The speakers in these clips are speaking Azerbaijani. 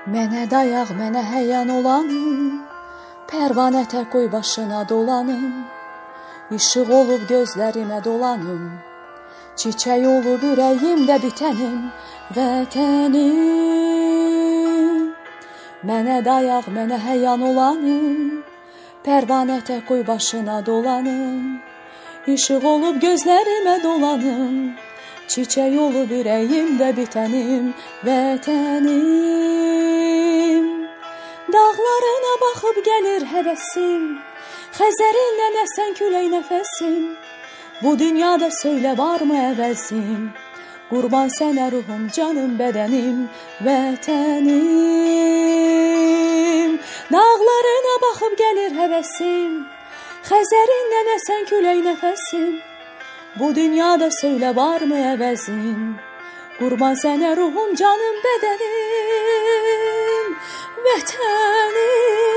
Mənə dayaq, mənə həyan olanım, pərvanə tək qoy başına dolanım. İşıq olub gözlərimə dolanım, çiçək olub ürəyimdə bitənim, vətənim. Mənə dayaq, mənə həyan olanım, pərvanə tək qoy başına dolanım. İşıq olub gözlərimə dolanım, çiçək olub ürəyimdə bitənim, vətənim. Dağlarına baxıb gəlir həvəsim, Xəzərindən əsən külək nəfəsim. Bu dünyada söylə varmı əvəzim, qurban sənə ruhum, canım, bədənim, vətənim. Dağlarına baxıb gəlir həvəsim, Xəzərindən əsən külək nəfəsim. Bu dünyada söylə varmı əvəzim, qurban sənə ruhum, canım, bədənim, vətənim.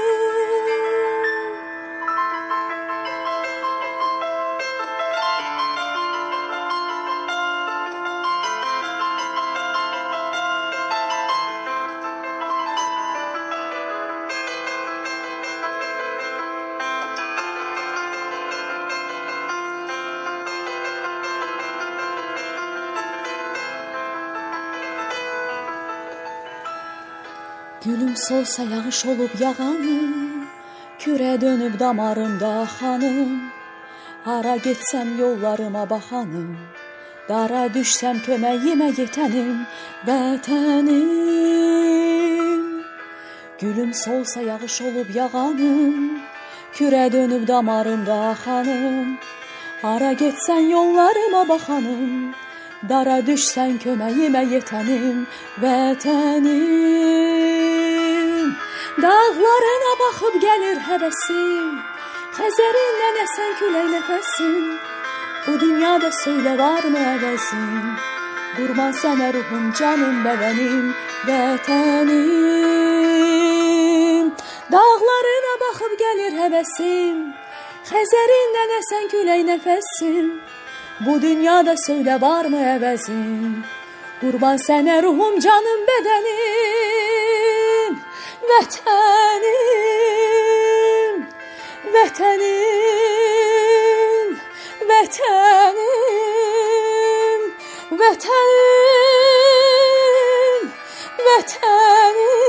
Gülüm solsa yağış olub yağanım, kürə dönüb damarımda axanım. Hara getsəm yollarıma baxanım, dara düşsəm köməyimə yetənim, vətənim. Gülüm solsa yağış olub yağanım, kürə dönüb damarımda axanım. Hara getsən yollarıma baxanım, dara düşsən köməyimə yetənim, vətənim. Dağlarına baxıb gəlir həvəsim, Xəzərindən əsən külək nəfəsim. Bu dünyada söylə varmı əvəzim, qurban sənə ruhum, canım, bədənim, vətənim. Dağlarına baxıb gəlir həvəsim, Xəzərindən əsən külək nəfəsim. Bu dünyada söylə varmı əvəzim, qurban sənə ruhum, canım, bədənim, vətənim, vətənim, vətənim, vətənim, vətənim.